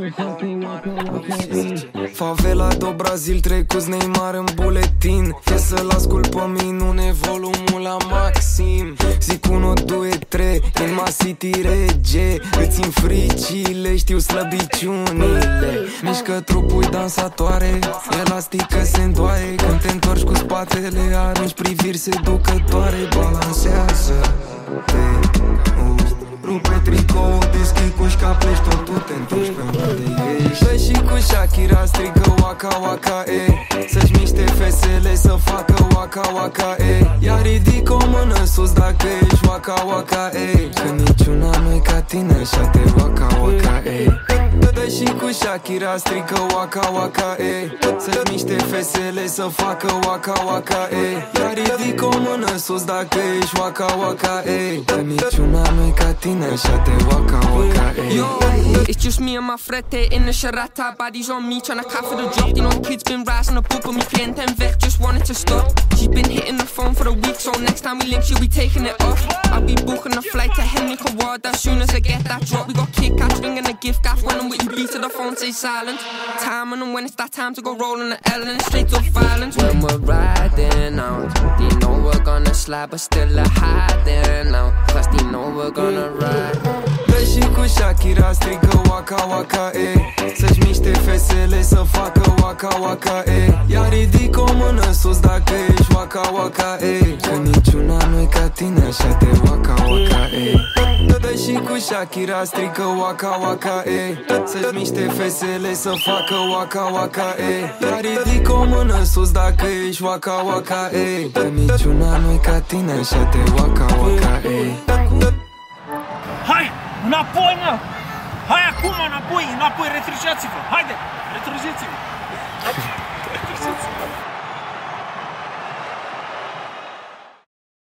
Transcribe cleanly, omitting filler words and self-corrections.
Favela do Brazil, trecuți Neymar în buletin. Fie să-l ascult pe minune, volumul la maxim. Zic 1, 2, 3, in my city rege. Îți-mi fricile, știu slăbiciunile. Mișcă trupul dansatoare, elastică se îndoaie. Când te întorci cu spatele, arunci priviri seducătoare. Balansează rupe tricou, deschid cușca, pleci tot tu te întorci pe unde ești. Dă și cu Shakira strigă waka waka e. Să-și miște fesele, să facă waka waka e. Ia ridic o mână sus dacă ești waka waka e. Că niciuna nu-i ca tine, așa te waka waka e. Dă și cu Shakira strigă waka waka e. Să-și miște fesele, să facă waka waka e. Ia ridic o mână sus dacă ești waka waka e. Că niciuna nu-i ca tine, așa te waka waka e. Yo, it's just me and my frate in the Sharata. Bodies on me, tryna cop for the drop. You know the kids been rising up on me, playing 10 vet, just wanted to stop. She's been hitting the phone for a week, so next time we link she'll be taking it off. I'll be booking a flight to Henrique Ward as soon as I get that drop. We got Kit Kat ringing a gift gaff. When I'm with you, beat to the phone, say silent. Time on them when it's that time to go rolling the L and straight up violence. When we're riding out, they know we're gonna slide, but still a hiding out. Plus they know we're gonna ride. Dă și cu Shakira strigă waka waka e. Să-și miște fesele, să facă waka waka e. Ia ridic o mână sus dacă ești waka waka e. Că niciuna nu-i ca tine, așa te waka waka e. Dă și cu Shakira strigă waka waka e. Să-și miște fesele, să facă waka waka e. Ia ridic o mână sus dacă ești waka waka e. Că niciuna nu-i ca tine, așa te waka waka e. Hai, înapoi, mă! Hai acum, înapoi, retrăgeați-vă! Haide, retrăgeți-vă!